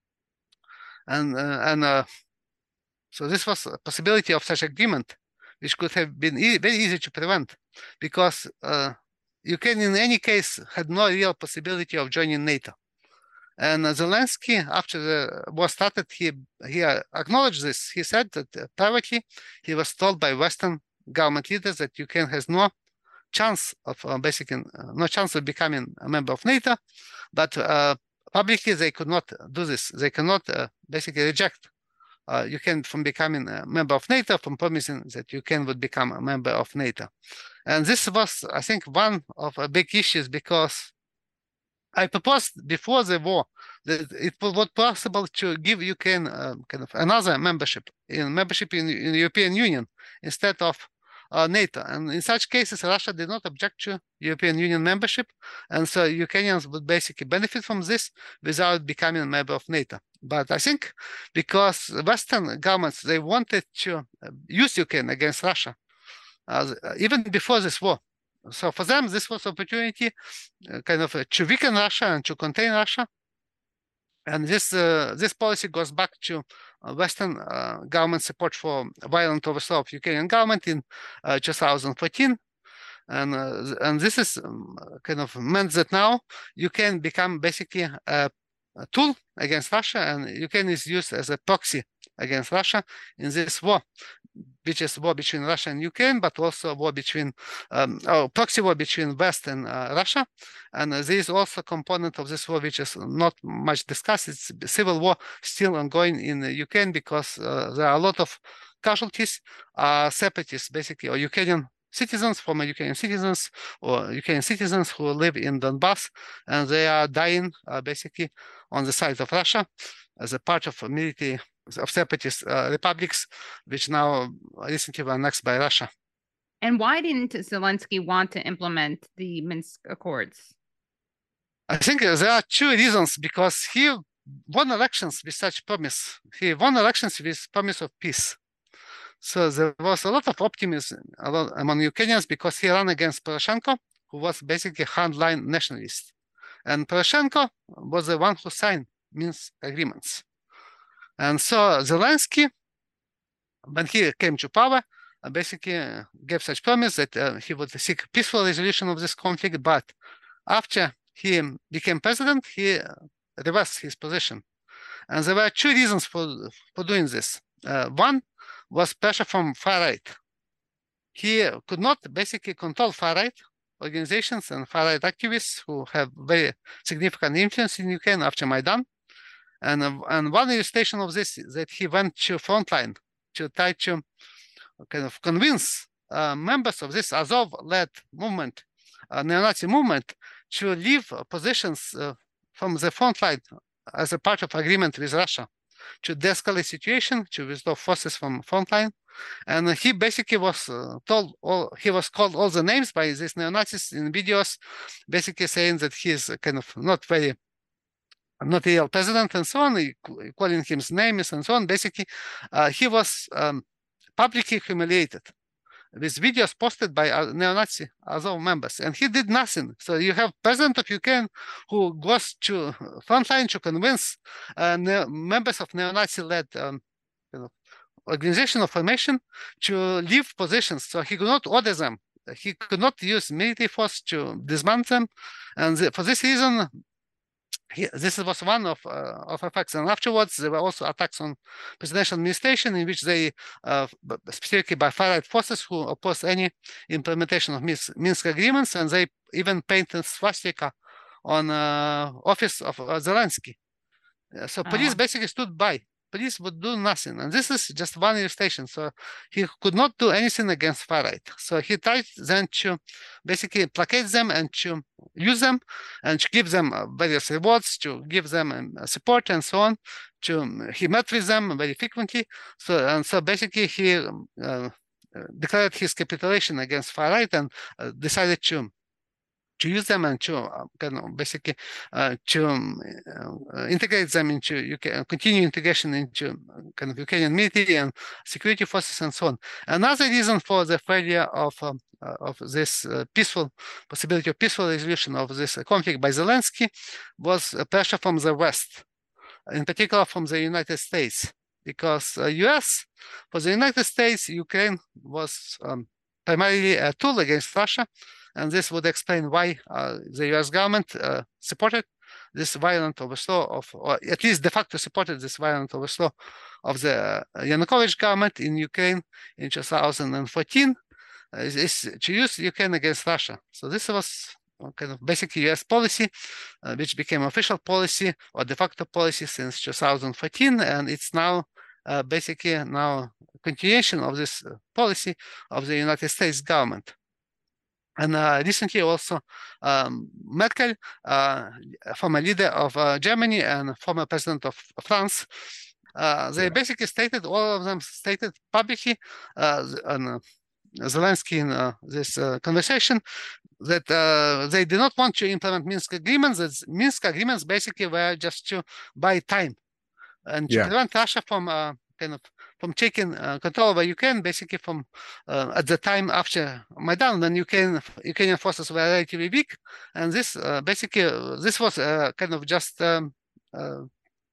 And uh, and uh, so this was a possibility of such agreement, which could have been e very easy to prevent, because uh, Ukraine in any case had no real possibility of joining NATO. And uh, Zelensky, after the war started, he he acknowledged this. He said that uh, privately he was told by Western government leaders that Ukraine has no chance of uh, basically uh, no chance of becoming a member of NATO, but uh, publicly they could not do this. They cannot uh, basically reject uh, Ukraine from becoming a member of NATO, from promising that Ukraine would become a member of NATO. And this was, I think, one of the big issues, because I proposed before the war that it was possible to give Ukraine uh, kind of another membership in membership in, in the European Union instead of uh, NATO. And in such cases, Russia did not object to European Union membership, and so Ukrainians would basically benefit from this without becoming a member of NATO. But I think because Western governments, they wanted to use Ukraine against Russia, uh, even before this war. So for them, this was opportunity uh, kind of uh, to weaken Russia and to contain Russia. And this uh, this policy goes back to uh, Western uh, government support for violent overthrow of Ukrainian government in uh, two thousand fourteen. And uh, and this is um, kind of meant that now Ukraine become basically a, a tool against Russia, and Ukraine is used as a proxy against Russia in this war, which is war between Russia and Ukraine, but also a war between, um, oh, proxy war between West and uh, Russia. And uh, there is also a component of this war which is not much discussed. It's civil war still ongoing in uh, Ukraine because uh, there are a lot of casualties, uh, separatists basically, or Ukrainian citizens, former Ukrainian citizens, or Ukrainian citizens who live in Donbass, and they are dying uh, basically on the side of Russia as a part of a military of separatist uh, republics, which now recently were annexed by Russia. And why didn't Zelensky want to implement the Minsk Accords? I think there are two reasons, because he won elections with such promise. He won elections with promise of peace. So there was a lot of optimism among Ukrainians because he ran against Poroshenko, who was basically a hardline nationalist. And Poroshenko was the one who signed Minsk agreements. And so Zelensky, when he came to power, basically gave such promise that uh, he would seek peaceful resolution of this conflict. But after he became president, he reversed his position. And there were two reasons for, for doing this. Uh, one was pressure from far-right. He could not basically control far-right organizations and far-right activists who have very significant influence in Ukraine after Maidan. And, uh, and one illustration of this is that he went to frontline to try to kind of convince uh, members of this Azov-led movement, uh, neo-Nazi movement, to leave positions uh, from the frontline as a part of agreement with Russia, to de-escalate the situation, to withdraw forces from frontline. And he basically was uh, told, all, he was called all the names by these neo-Nazis in videos, basically saying that he is kind of not very not a real president and so on, calling him names and so on. Basically, uh, he was um, publicly humiliated with videos posted by uh, neo-Nazi Azov members, and he did nothing. So you have president of Ukraine who goes to frontline to convince uh, ne members of neo-Nazi-led um, you know, organization or formation to leave positions. So he could not order them. He could not use military force to dismantle them. And the, for this reason, He, this was one of uh, of effects, and afterwards there were also attacks on presidential administration in which they, uh, specifically by far-right forces who opposed any implementation of Minsk, Minsk agreements, and they even painted swastika on uh, office of uh, Zelensky. Uh, so police uh-huh. basically stood by. Police would do nothing, and this is just one illustration. So he could not do anything against far-right. So he tried then to basically placate them and to use them and to give them various rewards, to give them support and so on. To he met with them very frequently. So and so basically he uh, declared his capitulation against far-right and uh, decided to. to use them and to uh, kind of basically uh, to um, uh, integrate them into U K, uh, continue integration into kind of Ukrainian military and security forces and so on. Another reason for the failure of um, uh, of this uh, peaceful possibility of peaceful resolution of this uh, conflict by Zelensky was uh, pressure from the West, in particular from the United States, because uh, U S for the United States, Ukraine was um, primarily a tool against Russia. And this would explain why uh, the U S government uh, supported this violent overthrow of, or at least de facto supported this violent overthrow of the Yanukovych government in Ukraine in two thousand fourteen, uh, is to use Ukraine against Russia. So this was kind of basically U S policy, uh, which became official policy or de facto policy since two thousand fourteen, and it's now uh, basically now a continuation of this uh, policy of the United States government. And uh, recently also um, Merkel, uh, former leader of uh, Germany and former president of France, uh, they yeah. basically stated, all of them stated publicly, uh, and uh, Zelensky in uh, this uh, conversation, that uh, they did not want to implement Minsk agreements. That Minsk agreements basically were just to buy time and to yeah. prevent Russia from uh, kind of from taking uh, control over Ukraine, basically from uh, at the time after Maidan, when Ukraine, Ukrainian forces were relatively weak, and this uh, basically uh, this was uh, kind of just um, uh,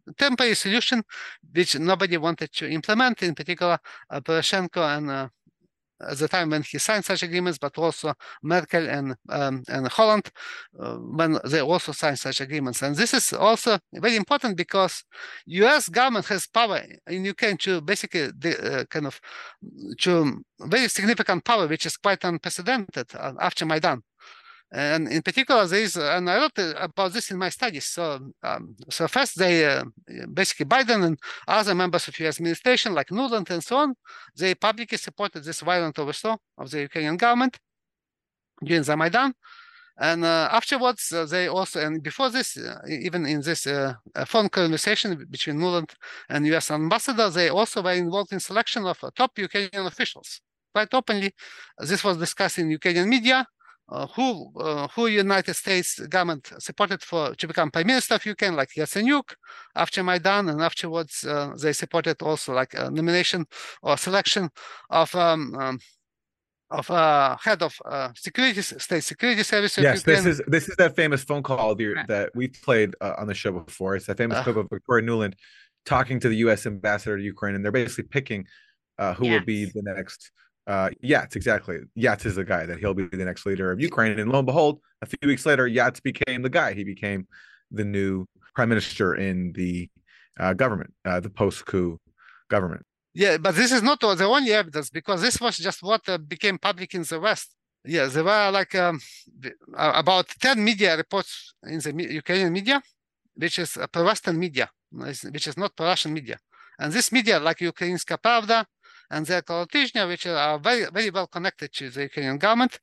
temporary solution which nobody wanted to implement, in particular uh, Poroshenko and uh, at the time when he signed such agreements, but also Merkel and um, and Holland uh, when they also signed such agreements. And this is also very important because U S government has power in Ukraine to basically the, uh, kind of to very significant power, which is quite unprecedented uh, after Maidan. And in particular, there is, and I wrote about this in my studies. So, um, so first they uh, basically Biden and other members of U S administration, like Nuland and so on, they publicly supported this violent overthrow of the Ukrainian government during the Maidan. And uh, afterwards, uh, they also, and before this, uh, even in this uh, phone conversation between Nuland and U S ambassador, they also were involved in selection of uh, top Ukrainian officials quite openly. This was discussed in Ukrainian media. Uh, who uh, who United States government supported for to become prime minister of Ukraine, like Yatsenyuk after Maidan, and afterwards uh, they supported also like a nomination or selection of um, um of uh, head of uh, security state security service. Of yes, Ukraine. this is this is that famous phone call of your, that we played uh, on the show before. It's that famous uh, clip of Victoria Nuland talking to the U S ambassador to Ukraine, and they're basically picking uh, who yes. will be the next. Uh, Yats, exactly. Yats is the guy that he'll be the next leader of Ukraine. And lo and behold, a few weeks later, Yats became the guy. He became the new prime minister in the uh, government, uh, the post-coup government. Yeah, but this is not the only evidence, because this was just what uh, became public in the West. Yeah, there were like um, about ten media reports in the Ukrainian media, which is uh, pro-Western media, which is not pro-Russian media. And this media, like Ukrainska Pravda, and their Kolotizhnya, which are very, very well connected to the Ukrainian government,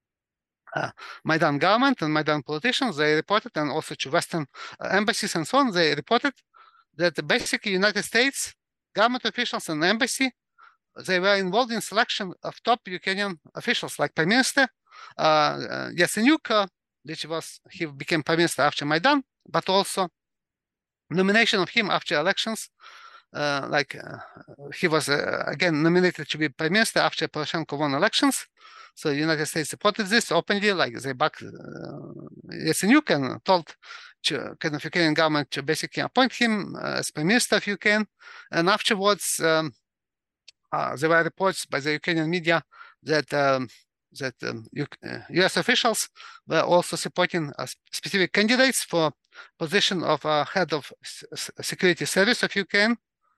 uh, Maidan government and Maidan politicians, they reported, and also to Western uh, embassies and so on, they reported that basically United States government officials and embassy, they were involved in selection of top Ukrainian officials, like Prime Minister uh, uh, Yatsenyuk, uh, which was, he became Prime Minister after Maidan, but also nomination of him after elections. Uh, like uh, he was uh, again nominated to be prime minister after Poroshenko won elections. So the United States supported this openly, like they backed uh, Yatsenyuk and told to, kind of Ukrainian government to basically appoint him uh, as prime minister of Ukraine. And afterwards, um, uh, there were reports by the Ukrainian media that um, that um, U S officials were also supporting uh, specific candidates for position of uh, head of security service of Ukraine.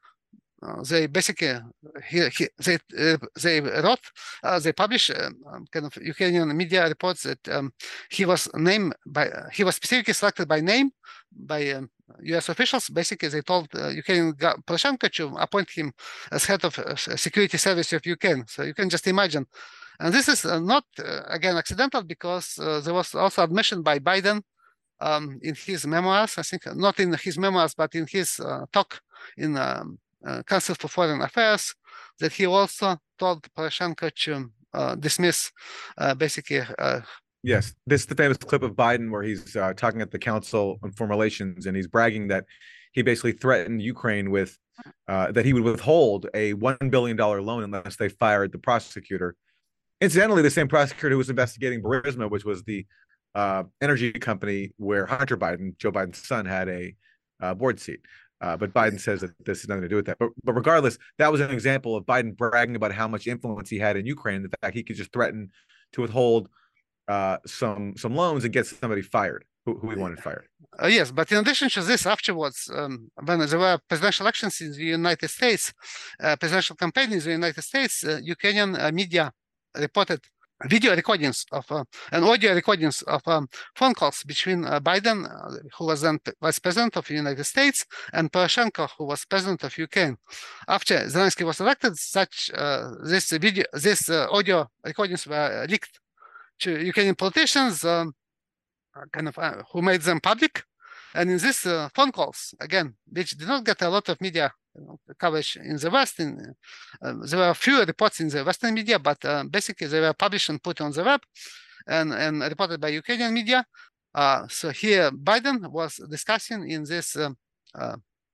Uh, they basically he, he, they uh, they wrote uh, they published uh, um, kind of Ukrainian media reports that um, he was named by uh, he was specifically selected by name by um, U S officials. Basically, they told uh, Ukrainian Poroshenko to appoint him as head of uh, security service of Ukraine. So you can just imagine, and this is uh, not uh, again accidental, because uh, there was also admission by Biden um, in his memoirs. I think not in his memoirs, but in his uh, talk in. Um, Uh, Council for Foreign Affairs, that he also told Poroshenko to uh, dismiss uh, basically. Uh, yes, this is the famous clip of Biden where he's uh, talking at the Council on Foreign Relations, and he's bragging that he basically threatened Ukraine with uh, that he would withhold a one billion dollars loan unless they fired the prosecutor. Incidentally, the same prosecutor who was investigating Burisma, which was the uh, energy company where Hunter Biden, Joe Biden's son, had a uh, board seat. Uh, but Biden says that this has nothing to do with that. But, but regardless, that was an example of Biden bragging about how much influence he had in Ukraine. The fact he could just threaten to withhold uh, some some loans and get somebody fired who, who he wanted fired. Uh, yes, but in addition to this, afterwards, um, when there were presidential elections in the United States, uh, presidential campaign in the United States, uh, Ukrainian uh, media reported video recordings of uh, and audio recordings of um, phone calls between uh, Biden, uh, who was then vice president of the United States, and Poroshenko, who was president of Ukraine. After Zelensky was elected, such uh, this video, this uh, audio recordings were leaked to Ukrainian politicians, um, kind of uh, who made them public. And in these uh, phone calls, again, which did not get a lot of media you know, coverage in the West, in, uh, there were a few reports in the Western media, but uh, basically they were published and put on the web and, and reported by Ukrainian media. Uh, so here Biden was discussing in this um, uh,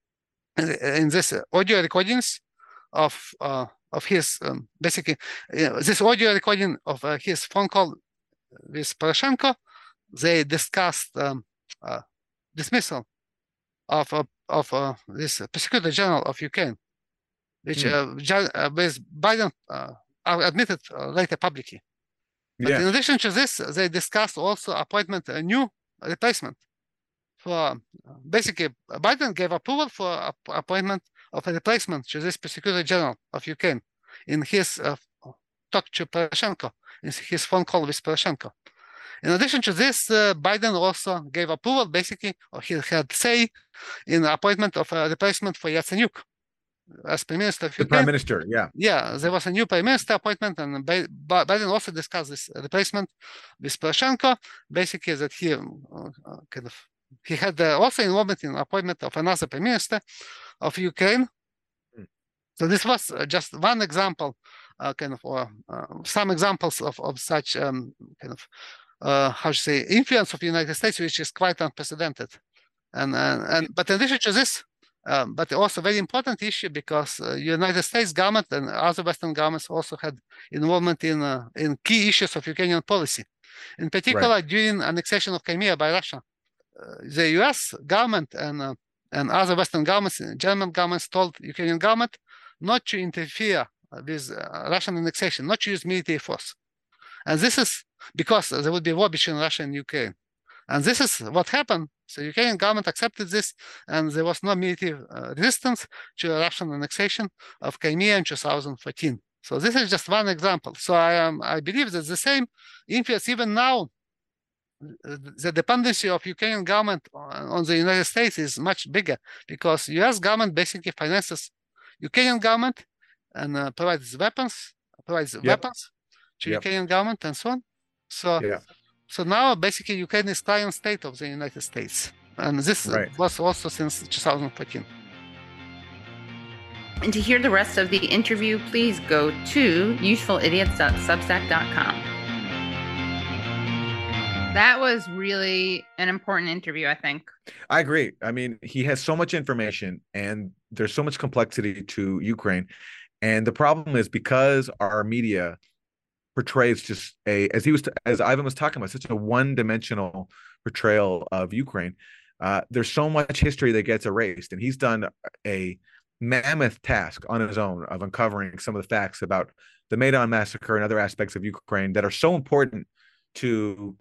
in this audio recordings of uh, of his um, basically uh, this audio recording of uh, his phone call with Poroshenko. They discussed um, uh, dismissal of uh, of uh, this prosecutor general of Ukraine, which Mm. uh, uh, with Biden uh, admitted uh, later publicly. But Yeah. in addition to this, they discussed also appointment a new replacement for basically Biden gave approval for ap appointment of a replacement to this prosecutor general of Ukraine in his uh, talk to Poroshenko, in his phone call with Poroshenko. In addition to this, uh, Biden also gave approval, basically, or he had say in the appointment of a replacement for Yatsenyuk as Prime Minister of The Ukraine. Prime Minister, yeah. Yeah, there was a new Prime Minister appointment, and Biden also discussed this replacement with Poroshenko, basically that he uh, uh, kind of he had uh, also involvement in the appointment of another Prime Minister of Ukraine. Mm. So this was uh, just one example, uh, kind of, or uh, some examples of, of such um, kind of, uh, how to say, influence of the United States, which is quite unprecedented. And, and, and but in addition to this, um, but also very important issue because uh, United States government and other Western governments also had involvement in uh, in key issues of Ukrainian policy. In particular, right. during annexation of Crimea by Russia, uh, the U S government and uh, and other Western governments, German governments, told Ukrainian government not to interfere with uh, Russian annexation, not to use military force. And this is because there would be war between Russia and Ukraine. And this is what happened. So the Ukrainian government accepted this, and there was no military uh, resistance to Russian annexation of Crimea in two thousand fourteen. So this is just one example. So I um, I believe that the same influence even now, the dependency of Ukrainian government on the United States is much bigger because U S government basically finances Ukrainian government and uh, provides weapons, provides yep. weapons to yep. Ukrainian government and so on. So. Yeah. So now, basically, Ukraine is client state of the United States. And this right. was also since two thousand fourteen. And to hear the rest of the interview, please go to useful idiots dot substack dot com. That was really an important interview, I think. I agree. I mean, he has so much information and there's so much complexity to Ukraine. And the problem is because our media portrays just a, as he was, as Ivan was talking about, such a one-dimensional portrayal of Ukraine. Uh, there's so much history that gets erased, and he's done a mammoth task on his own of uncovering some of the facts about the Maidan massacre and other aspects of Ukraine that are so important to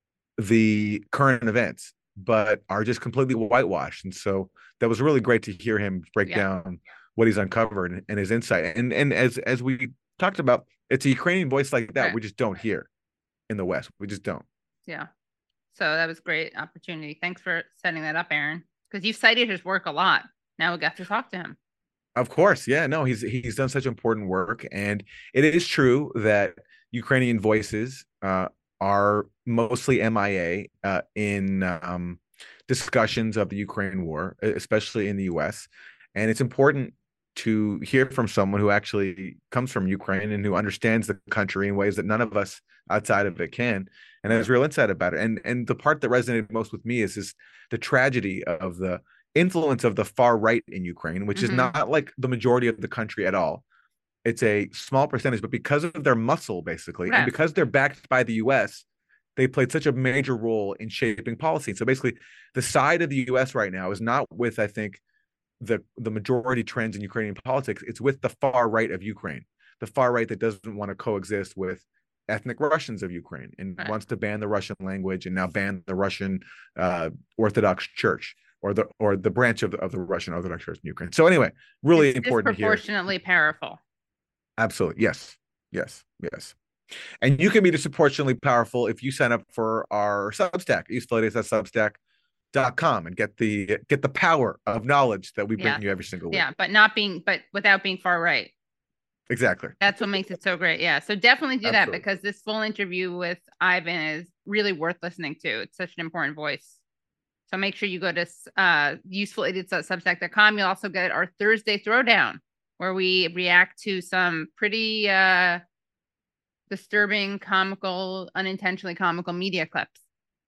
the current events, but are just completely whitewashed. And so that was really great to hear him break yeah. down what he's uncovered and, and his insight. And and as as we talked about, it's a Ukrainian voice like that right. we just don't hear in the West. We just don't. Yeah. So that was a great opportunity. Thanks for setting that up, Aaron, because you've cited his work a lot. Now we got to talk to him. Of course. Yeah, no, he's he's done such important work. And it is true that Ukrainian voices uh, are mostly M I A uh, in um, discussions of the Ukraine war, especially in the U S. And it's important to hear from someone who actually comes from Ukraine and who understands the country in ways that none of us outside of it can, and has real insight about it. And and the part that resonated most with me is this, the tragedy of the influence of the far right in Ukraine, which mm-hmm. is not like the majority of the country at all. It's a small percentage, but because of their muscle, basically, yeah. and because they're backed by the U S, they played such a major role in shaping policy. So basically, the side of the U S right now is not with, I think, the the majority trends in Ukrainian politics. It's with the far right of Ukraine, the far right that doesn't want to coexist with ethnic Russians of Ukraine and right. wants to ban the Russian language and now ban the Russian uh, Orthodox Church or the or the branch of the, of the Russian Orthodox Church in Ukraine. So anyway, really it's important here. Disproportionately powerful. Absolutely. Yes. Yes. Yes. And you can be disproportionately powerful if you sign up for our Substack, useful idiots dot substack dot com, and get the get the power of knowledge that we bring yeah. you every single week. Yeah, but not being but without being far right. Exactly. That's what makes it so great. Yeah. So definitely do Absolutely. that because this full interview with Ivan is really worth listening to. It's such an important voice. So make sure you go to uh, useful idiots dot substack dot com. You'll also get our Thursday Throwdown, where we react to some pretty uh, disturbing, comical, unintentionally comical media clips.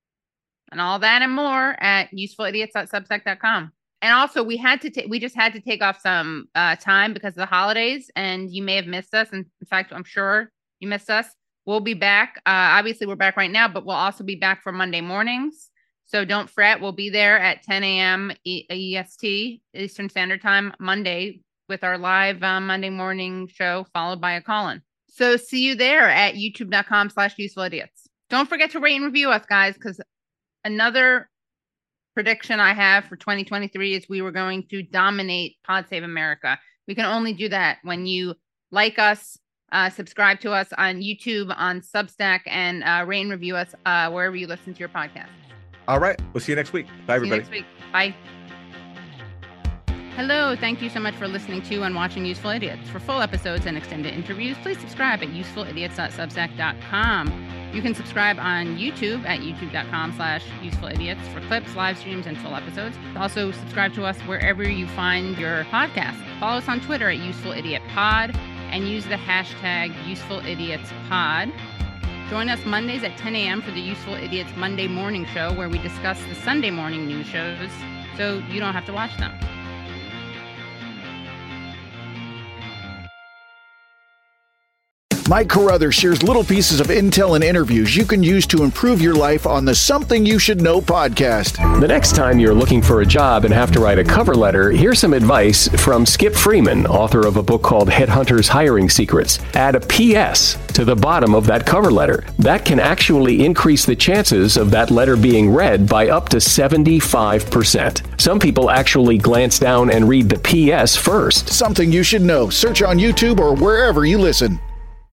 And all that and more at useful idiots dot substack dot com. And also, we had to take, we just had to take off some uh, time because of the holidays, and you may have missed us. And in fact, I'm sure you missed us. We'll be back. Uh, obviously, we're back right now, but we'll also be back for Monday mornings. So don't fret. We'll be there at ten a.m. E- EST, Eastern Standard Time, Monday, with our live um, Monday morning show, followed by a call-in. So see you there at youtube.com slash useful idiots. Don't forget to rate and review us, guys, because another prediction I have for twenty twenty-three is we were going to dominate Pod Save America. We can only do that when you like us, uh, subscribe to us on YouTube, on Substack, and uh, rate and review us uh, wherever you listen to your podcast. All right. We'll see you next week. Bye, everybody. See you next week. Bye. Hello. Thank you so much for listening to and watching Useful Idiots. For full episodes and extended interviews, please subscribe at useful idiots dot substack dot com. You can subscribe on YouTube at youtube.com slash useful idiots for clips, live streams, and full episodes. Also, subscribe to us wherever you find your podcast. Follow us on Twitter at Useful Idiot Pod and use the hashtag Useful Idiots Pod. Join us Mondays at ten a.m. for the Useful Idiots Monday Morning Show, where we discuss the Sunday morning news shows so you don't have to watch them. Mike Carruthers shares little pieces of intel and interviews you can use to improve your life on the Something You Should Know podcast. The next time you're looking for a job and have to write a cover letter, here's some advice from Skip Freeman, author of a book called Headhunters Hiring Secrets. Add a P S to the bottom of that cover letter. That can actually increase the chances of that letter being read by up to seventy-five percent. Some people actually glance down and read the P S first. Something You Should Know. Search on YouTube or wherever you listen.